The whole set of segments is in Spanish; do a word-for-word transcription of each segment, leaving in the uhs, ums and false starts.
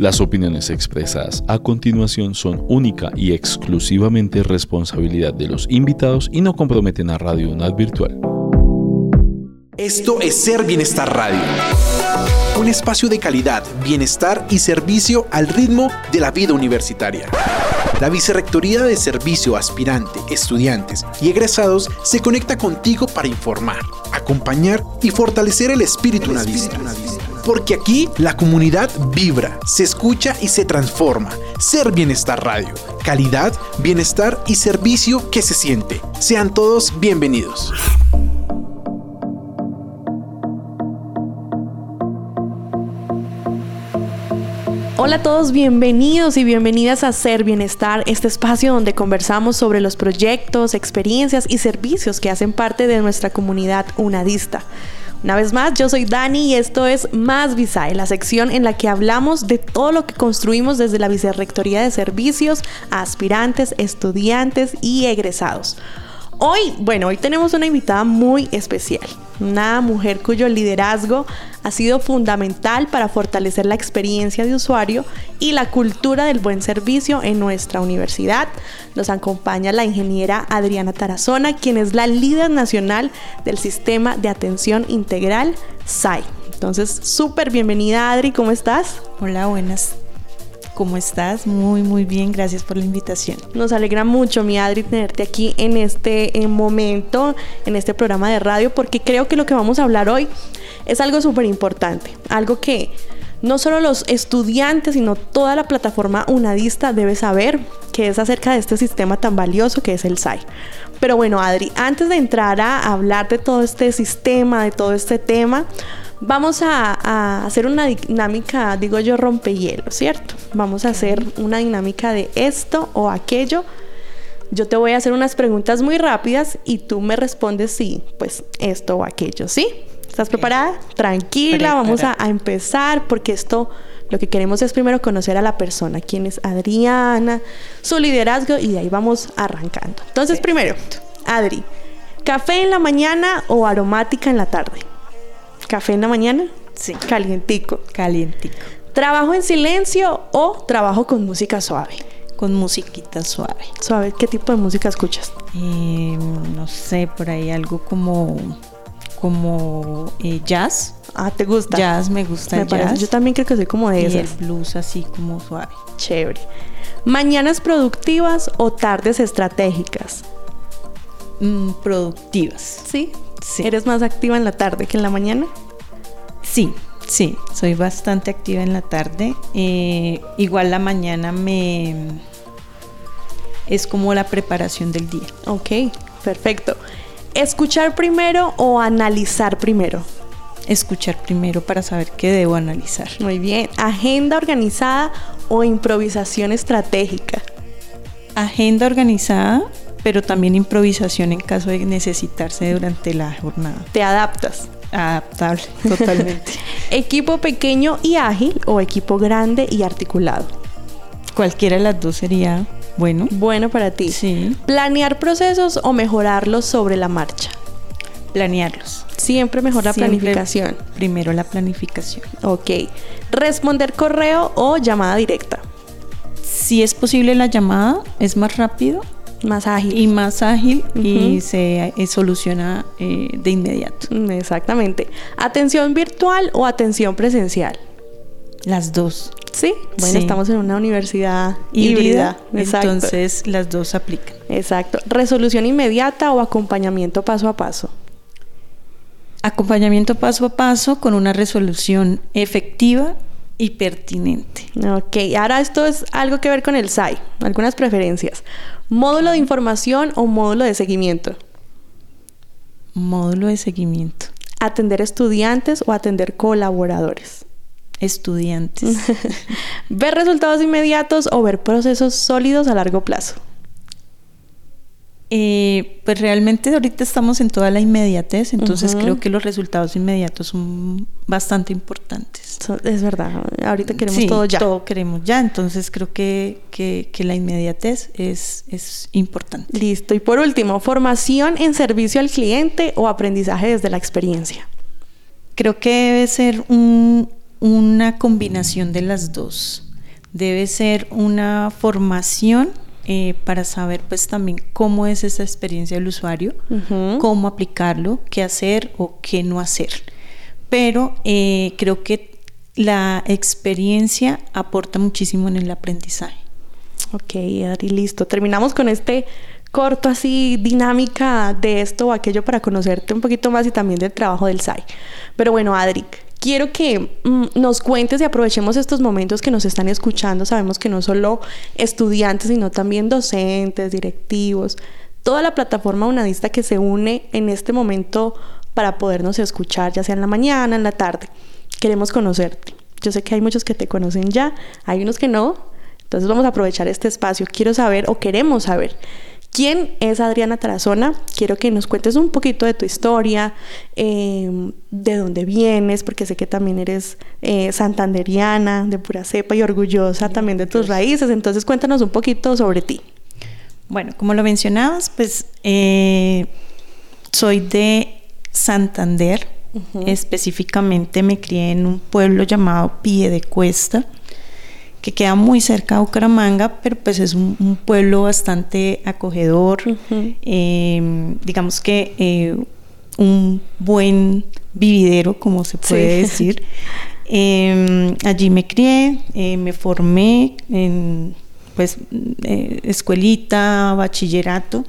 Las opiniones expresadas a continuación son única y exclusivamente responsabilidad de los invitados y no comprometen a Radio UNAD Virtual. Esto es Ser Bienestar Radio. Un espacio de calidad, bienestar y servicio al ritmo de la vida universitaria. La Vicerrectoría de Servicio Aspirante, Estudiantes y Egresados se conecta contigo para informar, acompañar y fortalecer el espíritu unadista. Porque aquí la comunidad vibra, se escucha y se transforma. Ser Bienestar Radio. Calidad, bienestar y servicio que se siente. Sean todos bienvenidos. Hola a todos, bienvenidos y bienvenidas a Ser Bienestar, este espacio donde conversamos sobre los proyectos, experiencias y servicios que hacen parte de nuestra comunidad unadista. Una vez más, yo soy Dani y esto es Más Visae, la sección en la que hablamos de todo lo que construimos desde la Vicerrectoría de Servicios a aspirantes, estudiantes y egresados. Hoy, bueno, hoy tenemos una invitada muy especial, una mujer cuyo liderazgo ha sido fundamental para fortalecer la experiencia de usuario y la cultura del buen servicio en nuestra universidad. Nos acompaña la ingeniera Adriana Tarazona, quien es la líder nacional del Sistema de Atención Integral S A I. Entonces, súper bienvenida, Adri, ¿cómo estás? Hola, buenas. ¿Cómo estás? Muy, muy bien. Gracias por la invitación. Nos alegra mucho, mi Adri, tenerte aquí en este en momento, en este programa de radio, porque creo que lo que vamos a hablar hoy es algo súper importante. Algo que no solo los estudiantes, sino toda la plataforma unadista debe saber, que es acerca de este sistema tan valioso que es el S A I. Pero bueno, Adri, antes de entrar a hablar de todo este sistema, de todo este tema, vamos a, a hacer una dinámica, digo yo, rompehielo, ¿cierto? Vamos a hacer una dinámica de esto o aquello. Yo te voy a hacer unas preguntas muy rápidas y tú me respondes sí, pues esto o aquello, ¿sí? ¿Estás okay. preparada? Tranquila, Preparada. vamos a, a empezar porque esto, lo que queremos es primero conocer a la persona, quién es Adriana, su liderazgo y de ahí vamos arrancando. Entonces, Perfecto. primero, Adri, ¿café en la mañana o aromática en la tarde? ¿Café en la mañana? Sí. Calientico. Calientico. ¿Trabajo en silencio o trabajo con música suave? Con musiquita suave. Suave. ¿Qué tipo de música escuchas? Eh, no sé, por ahí algo como, como eh, jazz. Ah, ¿te gusta? Jazz, me gusta me el parece. jazz. Yo también creo que soy como de y esas. el blues así como suave. Chévere. ¿Mañanas productivas o tardes estratégicas? Mm, productivas. ¿Sí? Sí. ¿Eres más activa en la tarde que en la mañana? Sí, sí, soy bastante activa en la tarde. Eh, igual la mañana me es como la preparación del día. Ok, perfecto. ¿Escuchar primero o analizar primero? Escuchar primero para saber qué debo analizar. Muy bien. ¿Agenda organizada o improvisación estratégica? Agenda organizada, pero también improvisación en caso de necesitarse durante la jornada. ¿Te adaptas? Adaptable, totalmente. ¿Equipo pequeño y ágil o equipo grande y articulado? Cualquiera de las dos sería bueno. Bueno para ti. Sí. ¿Planear procesos o mejorarlos sobre la marcha? Planearlos. Siempre mejor la Siempre planificación. Primero la planificación. Ok. ¿Responder correo o llamada directa? Si es posible la llamada, es más rápido. Más ágil. Y más ágil uh-huh. y se eh, soluciona eh, de inmediato. Exactamente. ¿Atención virtual o atención presencial? Las dos. ¿Sí? Bueno, sí. Estamos en una universidad híbrida. híbrida. Entonces las dos aplican. Exacto. ¿Resolución inmediata o acompañamiento paso a paso? Acompañamiento paso a paso con una resolución efectiva y pertinente. Ok, ahora esto es algo que ver con el S A I, algunas preferencias. ¿Módulo de información o módulo de seguimiento? Módulo de seguimiento. ¿Atender estudiantes o atender colaboradores? Estudiantes. ¿Ver resultados inmediatos o ver procesos sólidos a largo plazo? Eh, pues realmente ahorita estamos en toda la inmediatez, entonces uh-huh. creo que los resultados inmediatos son bastante importantes. Es verdad, ahorita queremos sí, todo ya. todo queremos ya, entonces creo que, que, que la inmediatez es, es importante. Listo, y por último, ¿formación en servicio al cliente o aprendizaje desde la experiencia? Creo que debe ser un, una combinación de las dos. debe ser una formación eh, para saber pues también cómo es esa experiencia del usuario, uh-huh. cómo aplicarlo, qué hacer o qué no hacer. Pero eh, creo que la experiencia aporta muchísimo en el aprendizaje. Ok, Adri, listo. Terminamos con este corto así, dinámica de esto o aquello para conocerte un poquito más y también del trabajo del S A I. Pero bueno, Adri, quiero que mm, nos cuentes y aprovechemos estos momentos que nos están escuchando. Sabemos que no solo estudiantes, sino también docentes, directivos, toda la plataforma unadista que se une en este momento para podernos escuchar, ya sea en la mañana, en la tarde. Queremos conocerte. Yo sé que hay muchos que te conocen ya, hay unos que no. Entonces vamos a aprovechar este espacio. Quiero saber o queremos saber quién es Adriana Tarazona. Quiero que nos cuentes un poquito de tu historia, eh, de dónde vienes, porque sé que también eres eh, santanderiana, de pura cepa y orgullosa también de tus raíces. Entonces cuéntanos un poquito sobre ti. Bueno, como lo mencionabas, pues eh, soy de Santander. Uh-huh. Específicamente me crié en un pueblo llamado Piedecuesta, que queda muy cerca de Bucaramanga, pero pues es un, un pueblo bastante acogedor, uh-huh. eh, digamos que eh, un buen vividero, como se puede sí. decir. Eh, allí me crié, eh, me formé en pues eh, escuelita, bachillerato.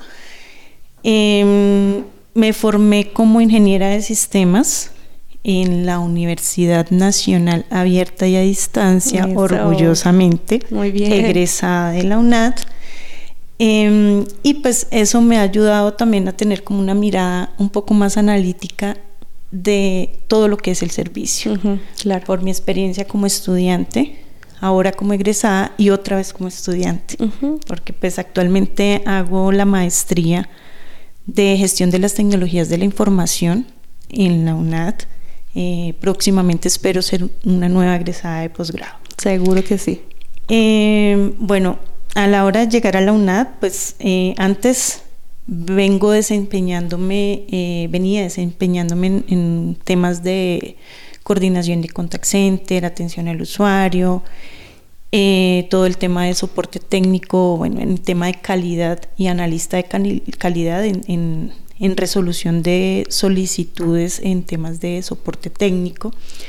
Eh, me formé como ingeniera de sistemas en la Universidad Nacional Abierta y a Distancia, Eso. orgullosamente, Muy bien. egresada de la UNAD. Eh, y pues eso me ha ayudado también a tener como una mirada un poco más analítica de todo lo que es el servicio. Uh-huh, claro. Por mi experiencia como estudiante, ahora como egresada y otra vez como estudiante. Uh-huh. Porque pues actualmente hago la maestría de gestión de las tecnologías de la información en la UNAD. Eh, próximamente espero ser una nueva egresada de posgrado. Seguro que sí. Eh, bueno, a la hora de llegar a la UNAD, pues eh, antes vengo desempeñándome, eh, venía desempeñándome en, en temas de coordinación de contact center, atención al usuario, eh, todo el tema de soporte técnico, bueno, en el tema de calidad y analista de cali- calidad en, en, en resolución de solicitudes en temas de soporte técnico.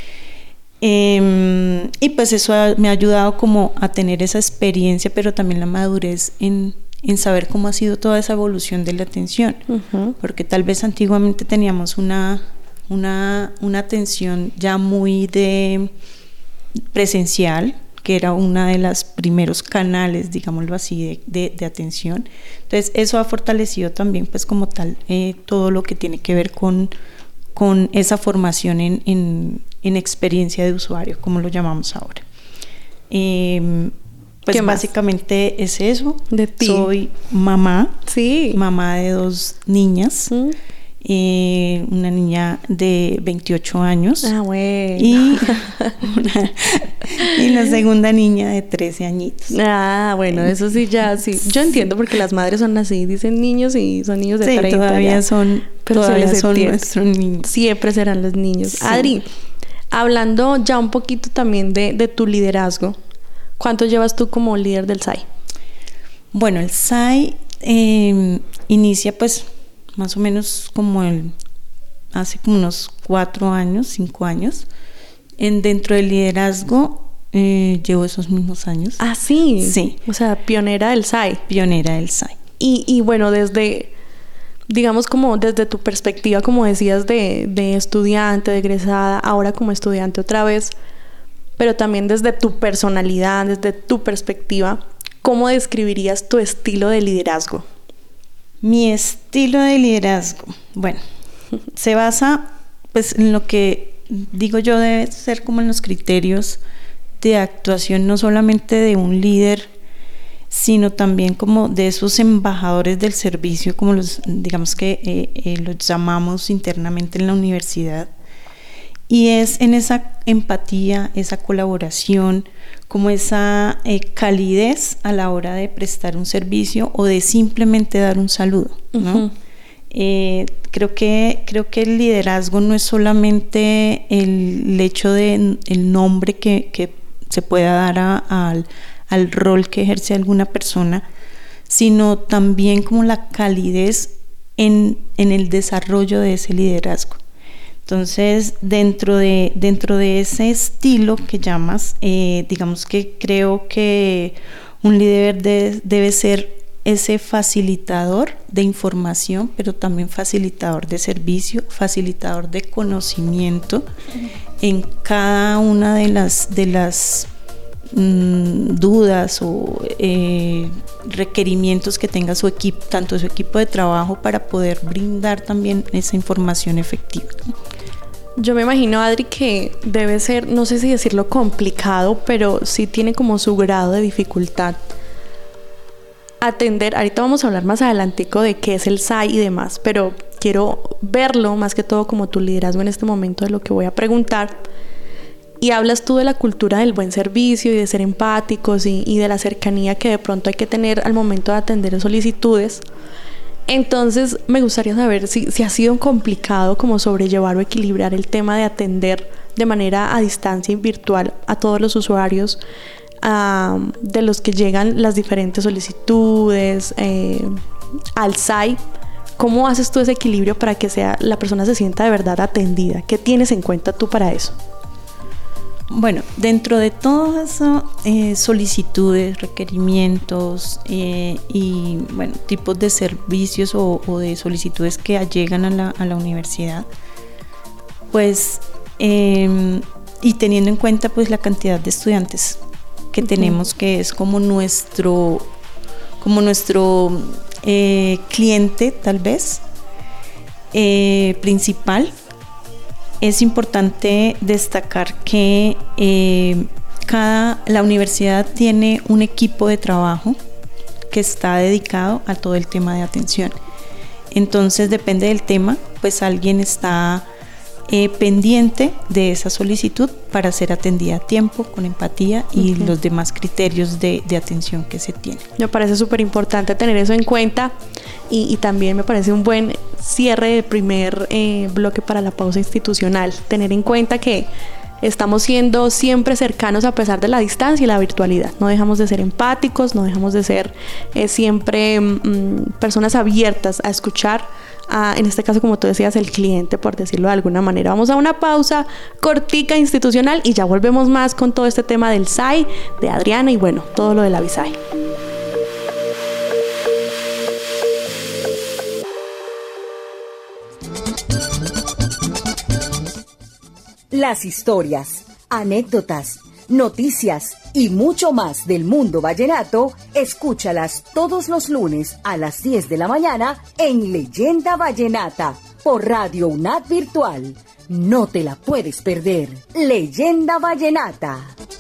Eh, y pues eso ha, me ha ayudado como a tener esa experiencia, pero también la madurez en, en saber cómo ha sido toda esa evolución de la atención. Uh-huh. Porque tal vez antiguamente teníamos una, una, una atención ya muy de presencial, que era una de los primeros canales, digámoslo así, de, de, de atención. Entonces eso ha fortalecido también pues como tal eh, todo lo que tiene que ver con, con esa formación en, en, en experiencia de usuario, como lo llamamos ahora. Eh, pues básicamente es eso. De ti. Soy mamá, sí. mamá de dos niñas. ¿Mm? Eh, una niña de veintiocho años ah, bueno. y, una, y la segunda niña de trece añitos. Ah, bueno, eso sí ya, sí. Yo entiendo porque las madres son así, dicen niños y son niños de sí, treinta. todavía ya. son, Pero todavía son nuestros niños. Siempre serán los niños. Sí. Adri, hablando ya un poquito también de, de tu liderazgo, ¿cuánto llevas tú como líder del S A I? Bueno, el S A I eh, inicia pues más o menos como el, hace como unos cuatro años, cinco años. En, dentro del liderazgo eh, llevo esos mismos años. Ah, sí. Sí. O sea, pionera del S A I. Pionera del S A I. Y, y bueno, desde, digamos como desde tu perspectiva, como decías, de, de estudiante, de egresada, ahora como estudiante otra vez, pero también desde tu personalidad, desde tu perspectiva, ¿cómo describirías tu estilo de liderazgo? Mi estilo de liderazgo, bueno, se basa pues en lo que digo yo debe ser como en los criterios de actuación no solamente de un líder, sino también como de esos embajadores del servicio, como los digamos que eh, eh, los llamamos internamente en la universidad. Y es en esa empatía, esa colaboración, como esa eh, calidez a la hora de prestar un servicio o de simplemente dar un saludo, ¿no? Uh-huh. Eh, creo que, creo que el liderazgo no es solamente el, el hecho de el nombre que, que se pueda dar a, a, al, al rol que ejerce alguna persona, sino también como la calidez en, en el desarrollo de ese liderazgo. Entonces, dentro de, dentro de ese estilo que llamas, eh, digamos que creo que un líder de, debe ser ese facilitador de información, pero también facilitador de servicio, facilitador de conocimiento uh-huh. en cada una de las, de las mmm, dudas o eh, requerimientos que tenga su equipo, tanto su equipo de trabajo, para poder brindar también esa información efectiva. Yo me imagino, Adri, que debe ser, no sé si decirlo complicado, pero sí tiene como su grado de dificultad atender. Ahorita vamos a hablar más adelantico de qué es el S A I y demás, pero quiero verlo más que todo como tu liderazgo en este momento de lo que voy a preguntar. Y hablas tú de la cultura del buen servicio y de ser empáticos y, y de la cercanía que de pronto hay que tener al momento de atender solicitudes. Entonces me gustaría saber si, si ha sido complicado como sobrellevar o equilibrar el tema de atender de manera a distancia y virtual a todos los usuarios uh, de los que llegan las diferentes solicitudes eh, al S A I. ¿Cómo haces tú ese equilibrio para que sea, la persona se sienta de verdad atendida? ¿Qué tienes en cuenta tú para eso? Bueno, dentro de todas esas eh, solicitudes, requerimientos eh, y bueno, tipos de servicios o, o de solicitudes que llegan a la, a la universidad, pues eh, y teniendo en cuenta pues la cantidad de estudiantes que uh-huh. tenemos, que es como nuestro como nuestro eh, cliente tal vez eh, principal. Es importante destacar que eh, cada, la universidad tiene un equipo de trabajo que está dedicado a todo el tema de atención. Entonces, depende del tema, pues alguien está eh, pendiente de esa solicitud para ser atendida a tiempo, con empatía y uh-huh. los demás criterios de, de atención que se tienen. Me parece súper importante tener eso en cuenta y, y también me parece un buen cierre del primer eh, bloque para la pausa institucional. Tener en cuenta que estamos siendo siempre cercanos a pesar de la distancia y la virtualidad. No dejamos de ser empáticos, no dejamos de ser eh, siempre mm, personas abiertas a escuchar, a, en este caso, como tú decías, el cliente, por decirlo de alguna manera. Vamos a una pausa cortica institucional y ya volvemos más con todo este tema del S A I, de Adriana y bueno, todo lo de la VISAI. Las historias, anécdotas, noticias y mucho más del mundo vallenato, escúchalas todos los lunes a las diez de la mañana en Leyenda Vallenata por Radio UNAD Virtual. No te la puedes perder. Leyenda Vallenata.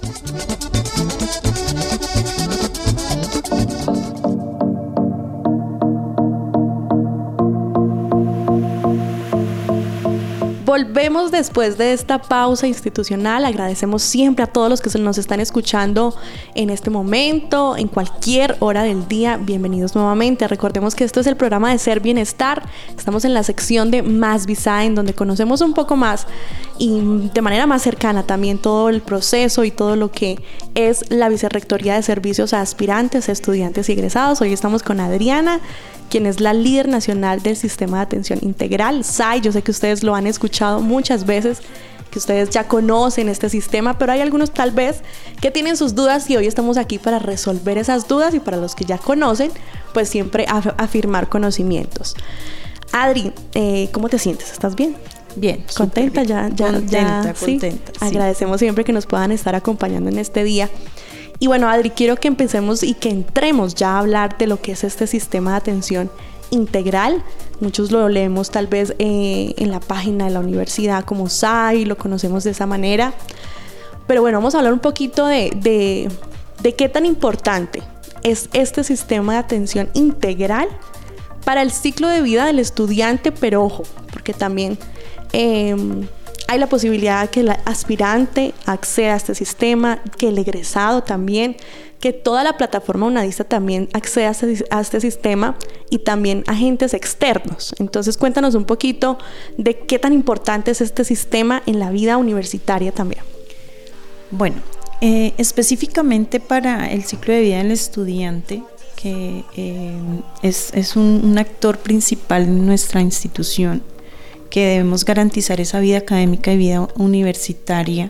Volvemos después de esta pausa institucional. Agradecemos siempre a todos los que nos están escuchando en este momento, en cualquier hora del día. Bienvenidos nuevamente. Recordemos que esto es el programa de Ser Bienestar. Estamos en la sección de Más VISAI, en donde conocemos un poco más y de manera más cercana también todo el proceso y todo lo que es la Vicerrectoría de Servicios a Aspirantes, Estudiantes y Egresados. Hoy estamos con Adriana, quien es la líder nacional del Sistema de Atención Integral, S A I. Yo sé que ustedes lo han escuchado muchas veces, que ustedes ya conocen este sistema, pero hay algunos tal vez que tienen sus dudas y hoy estamos aquí para resolver esas dudas y para los que ya conocen, pues siempre af- afirmar conocimientos. Adri, eh, ¿cómo te sientes? ¿Estás bien? Bien. ¿Contenta? Bien. Ya, ya, contenta, ya, contenta. ¿sí? Sí. Agradecemos siempre que nos puedan estar acompañando en este día. Y bueno, Adri, quiero que empecemos y que entremos ya a hablar de lo que es este sistema de atención integral. Muchos lo leemos tal vez eh, en la página de la universidad como S A I, lo conocemos de esa manera. Pero bueno, vamos a hablar un poquito de, de, de qué tan importante es este sistema de atención integral para el ciclo de vida del estudiante, pero ojo, porque también eh, hay la posibilidad de que el aspirante acceda a este sistema, que el egresado también, que toda la plataforma unadista también acceda a este, a este sistema y también agentes externos. Entonces cuéntanos un poquito de qué tan importante es este sistema en la vida universitaria también. Bueno, Eh, específicamente para el ciclo de vida del estudiante, que eh, es, es un, un actor principal en nuestra institución, que debemos garantizar esa vida académica y vida universitaria,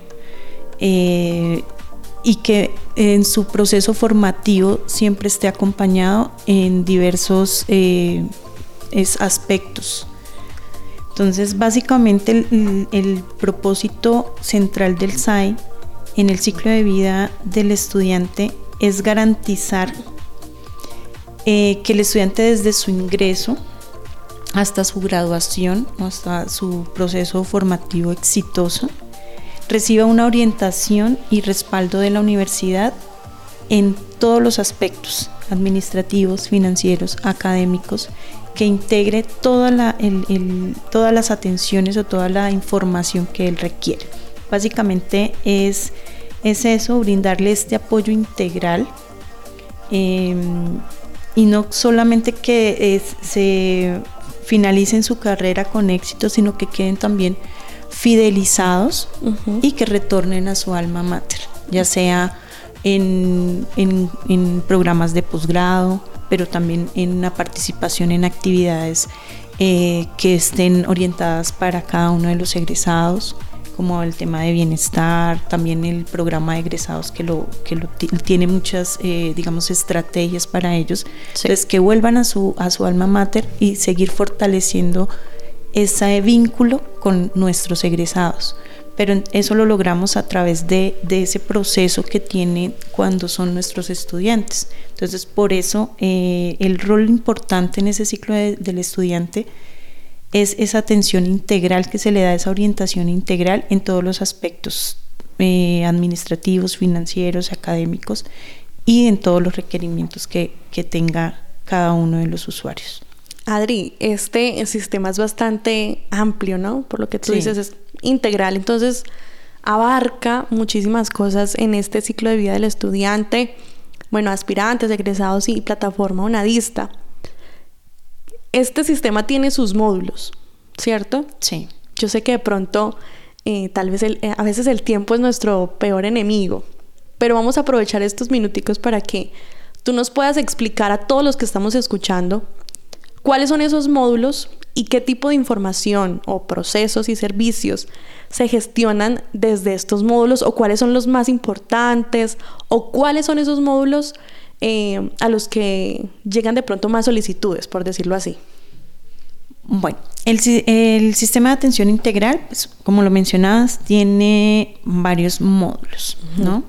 eh, y que en su proceso formativo siempre esté acompañado en diversos eh, es aspectos. Entonces, básicamente el, el propósito central del S A I en el ciclo de vida del estudiante es garantizar eh, que el estudiante desde su ingreso hasta su graduación, hasta su proceso formativo exitoso, reciba una orientación y respaldo de la universidad en todos los aspectos administrativos, financieros, académicos, que integre toda la, el, el, todas las atenciones o toda la información que él requiere. Básicamente es, es eso, brindarle este apoyo integral, eh, y no solamente que es, se finalicen su carrera con éxito, sino que queden también fidelizados uh-huh. y que retornen a su alma mater, ya sea en, en, en programas de posgrado, pero también en una participación en actividades eh, que estén orientadas para cada uno de los egresados, como el tema de bienestar, también el programa de egresados que lo que lo t- tiene muchas eh, digamos estrategias para ellos, sí. Entonces que vuelvan a su a su alma mater y seguir fortaleciendo ese vínculo con nuestros egresados, pero eso lo logramos a través de, de ese proceso que tiene cuando son nuestros estudiantes. Entonces por eso eh, el rol importante en ese ciclo de, del estudiante es esa atención integral que se le da, esa orientación integral en todos los aspectos eh, administrativos, financieros, académicos y en todos los requerimientos que, que tenga cada uno de los usuarios. Adri, este sistema es bastante amplio, ¿no? Por lo que tú sí. dices, es integral, entonces abarca muchísimas cosas en este ciclo de vida del estudiante, bueno, aspirantes, egresados y plataforma UNADISTA. Este sistema tiene sus módulos, ¿cierto? Sí. Yo sé que de pronto, eh, tal vez el, eh, a veces el tiempo es nuestro peor enemigo, pero vamos a aprovechar estos minuticos para que tú nos puedas explicar a todos los que estamos escuchando cuáles son esos módulos y qué tipo de información o procesos y servicios se gestionan desde estos módulos, o cuáles son los más importantes, o cuáles son esos módulos Eh, a los que llegan de pronto más solicitudes, por decirlo así. Bueno, el, el sistema de atención integral, pues, como lo mencionabas, tiene varios módulos, uh-huh. ¿no?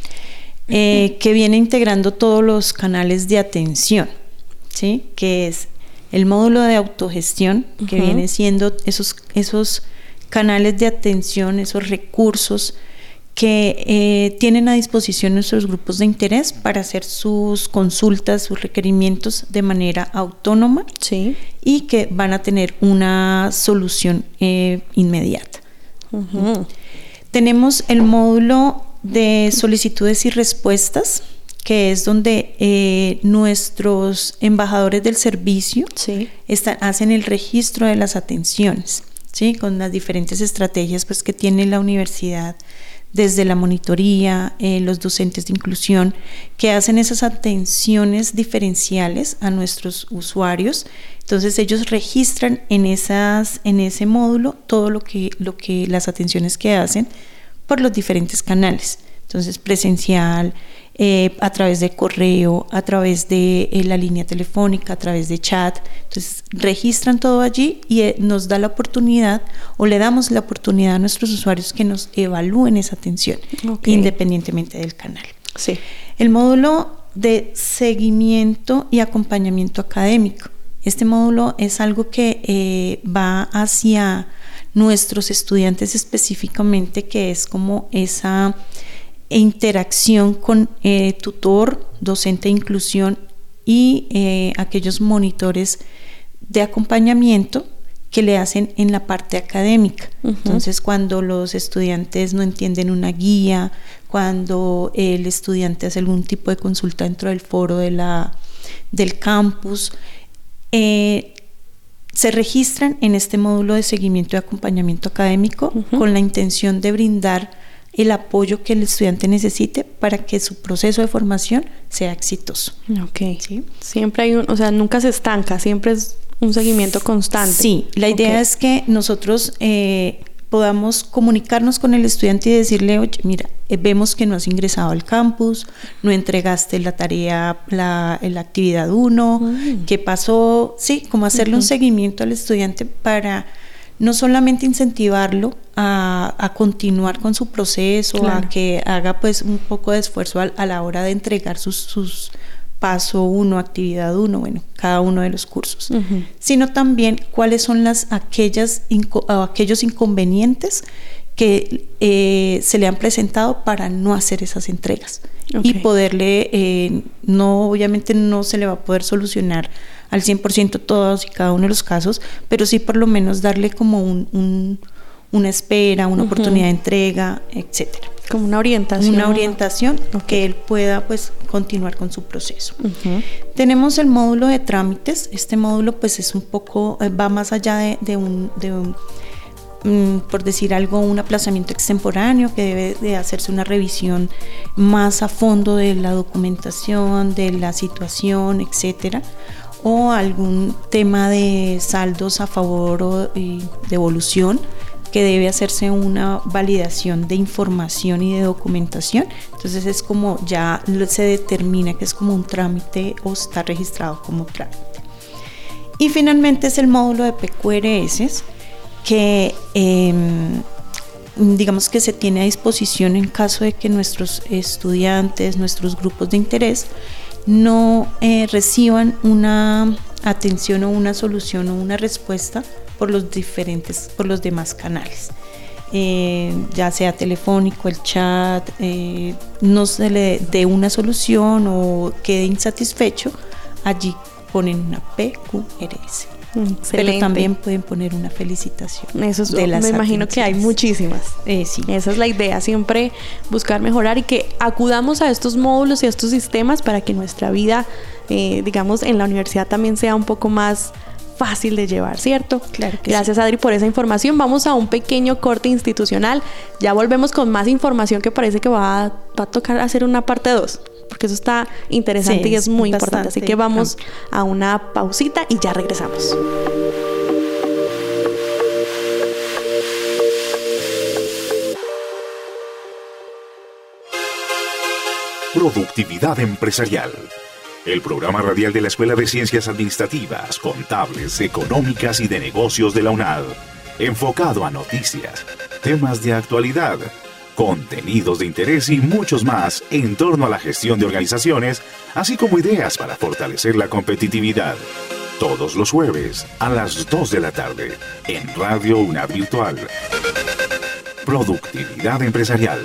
Eh, uh-huh. que viene integrando todos los canales de atención, ¿sí? Que es el módulo de autogestión, uh-huh. que viene siendo esos, esos canales de atención, esos recursos que eh, tienen a disposición nuestros grupos de interés para hacer sus consultas, sus requerimientos de manera autónoma, sí. y que van a tener una solución eh, inmediata. Uh-huh. Tenemos el módulo de solicitudes y respuestas, que es donde eh, nuestros embajadores del servicio sí. están, hacen el registro de las atenciones, ¿sí? Con las diferentes estrategias pues, que tiene la universidad, desde la monitoría, eh, los docentes de inclusión, que hacen esas atenciones diferenciales a nuestros usuarios. Entonces ellos registran en esas, en ese módulo todo lo que, lo que las atenciones que hacen por los diferentes canales. Entonces presencial, eh, a través de correo, a través de eh, la línea telefónica, a través de chat. Entonces registran todo allí y eh, nos da la oportunidad, o le damos la oportunidad a nuestros usuarios que nos evalúen esa atención, okay. independientemente del canal. Sí. El módulo de seguimiento y acompañamiento académico. Este módulo es algo que eh, va hacia nuestros estudiantes específicamente, que es como esa interacción con eh, tutor, docente de inclusión y eh, aquellos monitores de acompañamiento que le hacen en la parte académica. Uh-huh. Entonces, cuando los estudiantes no entienden una guía, cuando el estudiante hace algún tipo de consulta dentro del foro de la, del campus, eh, se registran en este módulo de seguimiento y acompañamiento académico, uh-huh. con la intención de brindar el apoyo que el estudiante necesite para que su proceso de formación sea exitoso. Ok. ¿Sí? Siempre hay un, o sea, nunca se estanca, siempre es un seguimiento constante. Sí, la idea okay. es que nosotros eh, podamos comunicarnos con el estudiante y decirle, oye, mira, eh, vemos que no has ingresado al campus, no entregaste la tarea, la, la actividad uno, mm. ¿qué pasó? Sí, como hacerle uh-huh. un seguimiento al estudiante para no solamente incentivarlo a, a continuar con su proceso, claro. a que haga pues un poco de esfuerzo a, a la hora de entregar sus, sus paso uno, actividad uno, bueno, cada uno de los cursos, uh-huh. sino también cuáles son las aquellas inco- aquellos inconvenientes que eh, se le han presentado para no hacer esas entregas okay. y poderle, eh, no obviamente no se le va a poder solucionar al cien por ciento todos y cada uno de los casos, pero sí por lo menos darle como un, un, una espera, una uh-huh. oportunidad de entrega, etcétera. Como una orientación. Una orientación okay. que él pueda pues continuar con su proceso. Uh-huh. Tenemos el módulo de trámites. Este módulo pues es un poco, va más allá de, de un, de un um, por decir algo, un aplazamiento extemporáneo que debe de hacerse una revisión más a fondo de la documentación, de la situación, etcétera, o algún tema de saldos a favor o de devolución, que debe hacerse una validación de información y de documentación. Entonces es como ya se determina que es como un trámite o está registrado como trámite. Y finalmente es el módulo de P Q R S, que eh, digamos que se tiene a disposición en caso de que nuestros estudiantes, nuestros grupos de interés no eh, reciban una atención o una solución o una respuesta por los diferentes, por los demás canales, eh, ya sea telefónico, el chat, eh, no se le dé una solución o quede insatisfecho, allí ponen una P Q R S. Excelente. Pero también pueden poner una felicitación. Eso es, de las me imagino que hay muchísimas. Eh, sí. Esa es la idea, siempre buscar mejorar y que acudamos a estos módulos y a estos sistemas para que nuestra vida, eh, digamos, en la universidad también sea un poco más fácil de llevar, ¿cierto? Claro que Gracias, sí. Adri, por esa información. Vamos a un pequeño corte institucional. Ya volvemos con más información que parece que va a, va a tocar hacer una parte dos, porque eso está interesante sí, y es muy importante. Así que vamos amplio. a una pausita y ya regresamos. Productividad empresarial. El programa radial de la Escuela de Ciencias Administrativas, Contables, Económicas y de Negocios de la UNAD. Enfocado a noticias, temas de actualidad, contenidos de interés y muchos más en torno a la gestión de organizaciones, así como ideas para fortalecer la competitividad. Todos los jueves a las dos de la tarde en Radio UNAD Virtual. Productividad empresarial.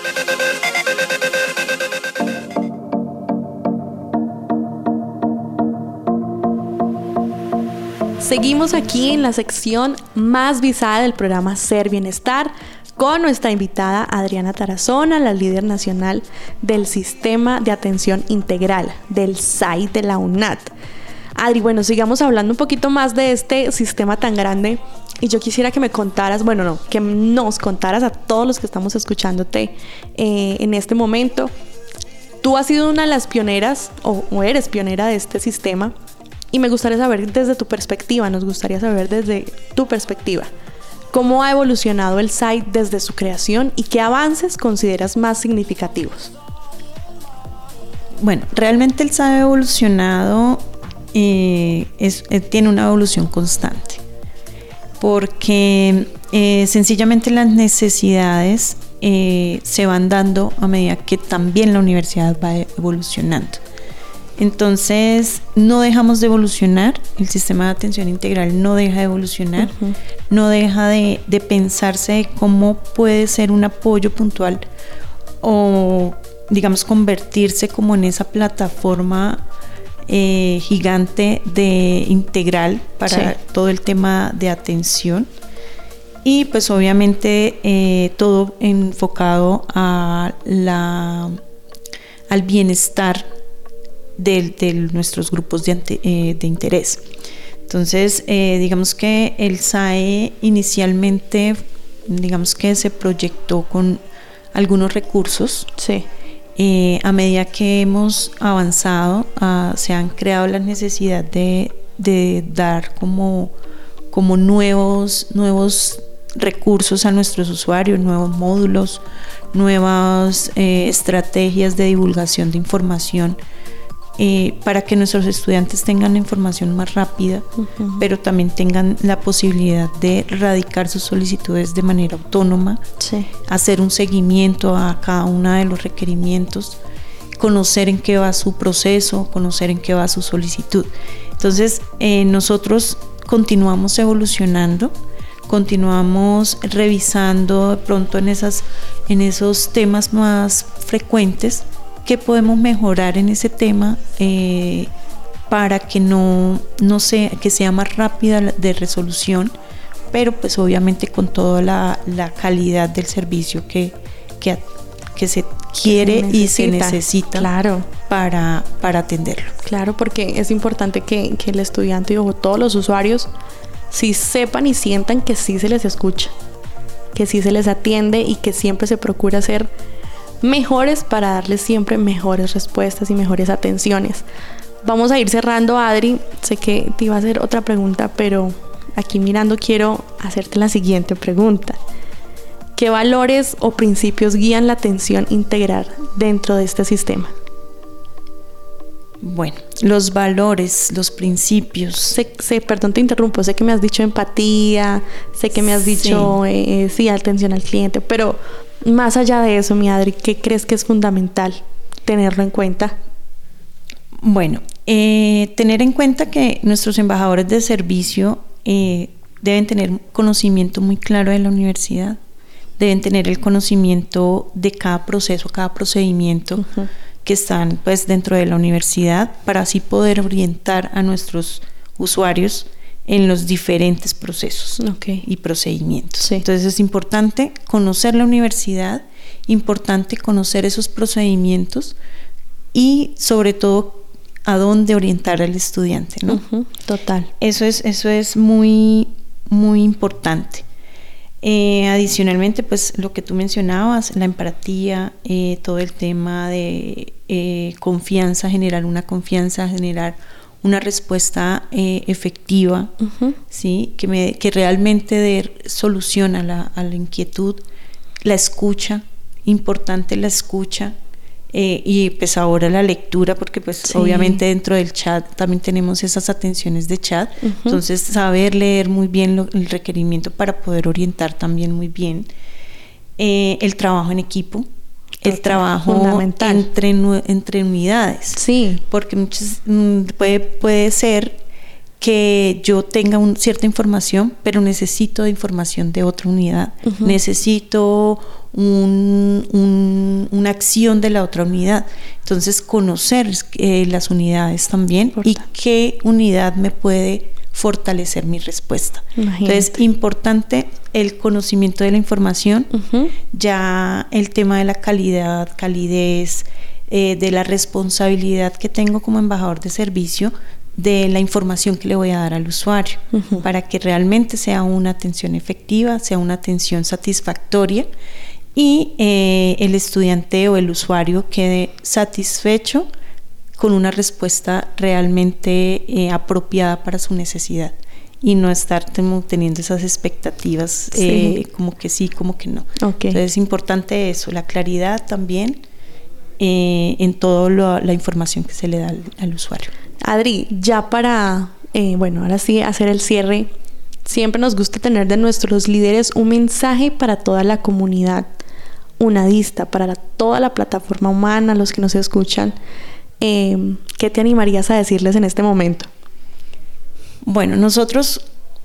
Seguimos aquí en la sección más visada del programa Ser Bienestar con nuestra invitada Adriana Tarazona, la líder nacional del Sistema de Atención Integral, del S A I de la UNAD. Adri, bueno, sigamos hablando un poquito más de este sistema tan grande y yo quisiera que me contaras, bueno, no, que nos contaras a todos los que estamos escuchándote eh, en este momento. Tú has sido una de las pioneras o, o eres pionera de este sistema. Y me gustaría saber desde tu perspectiva, nos gustaría saber desde tu perspectiva, cómo ha evolucionado el S A I desde su creación y qué avances consideras más significativos. Bueno, realmente el S A I ha evolucionado, eh, es, eh, tiene una evolución constante, porque eh, sencillamente las necesidades eh, se van dando a medida que también la universidad va evolucionando. Entonces no dejamos de evolucionar, el sistema de atención integral no deja de evolucionar, uh-huh. no deja de, de pensarse de cómo puede ser un apoyo puntual o digamos convertirse como en esa plataforma eh, gigante de integral para sí. todo el tema de atención y pues obviamente eh, todo enfocado a la, al bienestar de, de nuestros grupos de, ante, eh, de interés. Entonces, eh, digamos que el S A E inicialmente, digamos que se proyectó con algunos recursos. Sí. Eh, a medida que hemos avanzado, uh, se han creado la necesidad de, de dar como, como nuevos, nuevos recursos a nuestros usuarios, nuevos módulos, nuevas eh, estrategias de divulgación de información eh, para que nuestros estudiantes tengan la información más rápida, uh-huh. pero también tengan la posibilidad de radicar sus solicitudes de manera autónoma, sí. hacer un seguimiento a cada uno de los requerimientos, conocer en qué va su proceso, conocer en qué va su solicitud. Entonces, eh, nosotros continuamos evolucionando, continuamos revisando de pronto en, esas, en esos temas más frecuentes que podemos mejorar en ese tema eh, para que no, no sea, que sea más rápida de resolución, pero pues obviamente con toda la, la calidad del servicio que, que, que se quiere se y se necesita claro. para, para atenderlo. Claro, porque es importante que, que el estudiante o todos los usuarios sí sepan y sientan que sí se les escucha, que sí se les atiende y que siempre se procura ser mejores para darles siempre mejores respuestas y mejores atenciones. Vamos a ir cerrando, Adri. Sé que te iba a hacer otra pregunta, pero aquí mirando quiero hacerte la siguiente pregunta. ¿Qué valores o principios guían la atención integral dentro de este sistema? Bueno, los valores, los principios. Sé, sé, perdón, te interrumpo. Sé que me has dicho empatía, sé que me has dicho sí, eh, sí atención al cliente, pero más allá de eso, mi Adri, ¿qué crees que es fundamental tenerlo en cuenta? Bueno, eh, tener en cuenta que nuestros embajadores de servicio eh, deben tener conocimiento muy claro de la universidad, deben tener el conocimiento de cada proceso, cada procedimiento. Uh-huh. que están pues dentro de la universidad para así poder orientar a nuestros usuarios en los diferentes procesos okay. y procedimientos. Sí. Entonces es importante conocer la universidad, importante conocer esos procedimientos y sobre todo a dónde orientar al estudiante, ¿no? Uh-huh. Total. Eso es, eso es muy, muy importante. Eh, adicionalmente, pues lo que tú mencionabas, la empatía, eh, todo el tema de eh, confianza, generar una confianza, generar una respuesta eh, efectiva, uh-huh. ¿sí? que, me, que realmente dé solución a la, a la inquietud, la escucha, importante la escucha. Eh, y pues ahora la lectura, porque pues sí. obviamente dentro del chat también tenemos esas atenciones de chat, uh-huh. entonces saber leer muy bien lo, el requerimiento para poder orientar también muy bien. Eh, el trabajo en equipo, Total, el trabajo entre, entre unidades, sí. porque muchas, puede, puede ser que yo tenga un, cierta información, pero necesito de información de otra unidad, uh-huh. necesito un, un, una acción de la otra unidad. Entonces conocer eh, las unidades también Importante. Y qué unidad me puede fortalecer mi respuesta. Imagínate. Entonces importante el conocimiento de la información, uh-huh. ya el tema de la calidad, calidez, eh, de la responsabilidad que tengo como embajador de servicio de la información que le voy a dar al usuario, uh-huh. para que realmente sea una atención efectiva, sea una atención satisfactoria y eh, el estudiante o el usuario quede satisfecho con una respuesta realmente eh, apropiada para su necesidad y no estar teniendo esas expectativas sí. eh, como que sí, como que no. Okay. Entonces es importante eso, la claridad también eh, en toda la información que se le da al, al usuario. Adri, ya para, eh, bueno, ahora sí, hacer el cierre, siempre nos gusta tener de nuestros líderes un mensaje para toda la comunidad unadista, para la, toda la plataforma humana, los que nos escuchan. Eh, ¿Qué te animarías a decirles en este momento? Bueno, nosotros,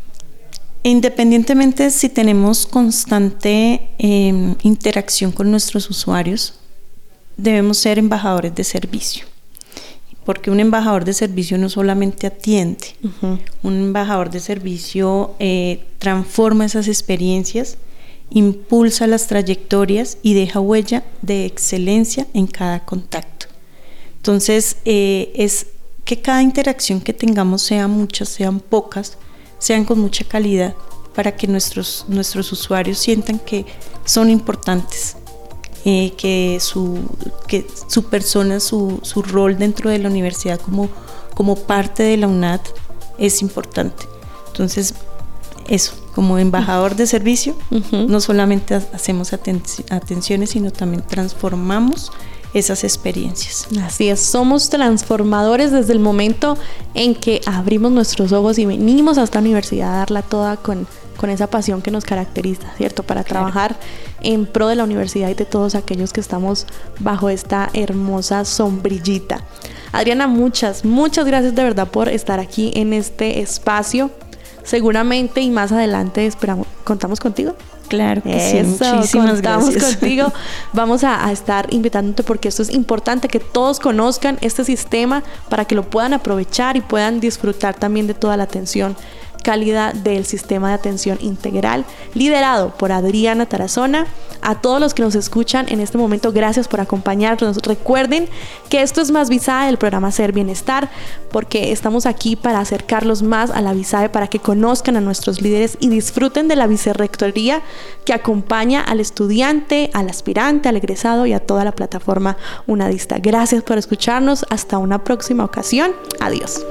independientemente si tenemos constante eh, interacción con nuestros usuarios, debemos ser embajadores de servicio. Porque un embajador de servicio no solamente atiende, uh-huh. un embajador de servicio eh, transforma esas experiencias, impulsa las trayectorias y deja huella de excelencia en cada contacto. Entonces, eh, es que cada interacción que tengamos, sean muchas, sean pocas, sean con mucha calidad, para que nuestros, nuestros usuarios sientan que son importantes eh, que, su, que su persona, su, su rol dentro de la universidad como, como parte de la UNAD es importante. Entonces, eso, como embajador de servicio, uh-huh. no solamente hacemos aten- atenciones, sino también transformamos esas experiencias. Así es, somos transformadores desde el momento en que abrimos nuestros ojos y venimos a esta universidad a darla toda con, con esa pasión que nos caracteriza, ¿cierto? Para claro. trabajar en pro de la universidad y de todos aquellos que estamos bajo esta hermosa sombrillita. Adriana, muchas, muchas gracias de verdad por estar aquí en este espacio. Seguramente y más adelante esperamos, contamos contigo. Claro que Eso, sí, muchísimas contamos gracias. contigo. Vamos a, a estar invitándote porque esto es importante que todos conozcan este sistema para que lo puedan aprovechar y puedan disfrutar también de toda la atención cálida del sistema de atención integral liderado por Adriana Tarazona. A todos los que nos escuchan en este momento, gracias por acompañarnos. Recuerden que esto es Más Visae, el programa Ser Bienestar, porque estamos aquí para acercarlos más a la Visae, para que conozcan a nuestros líderes y disfruten de la vicerrectoría que acompaña al estudiante, al aspirante, al egresado y a toda la plataforma unadista. Gracias por escucharnos. Hasta una próxima ocasión. Adiós.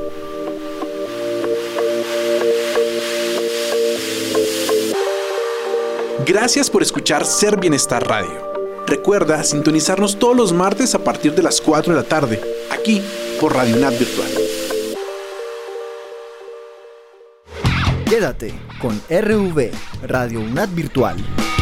Gracias por escuchar Ser Bienestar Radio. Recuerda sintonizarnos todos los martes a partir de las cuatro de la tarde, aquí por Radio UNAD Virtual. Quédate con R V, Radio UNAD Virtual.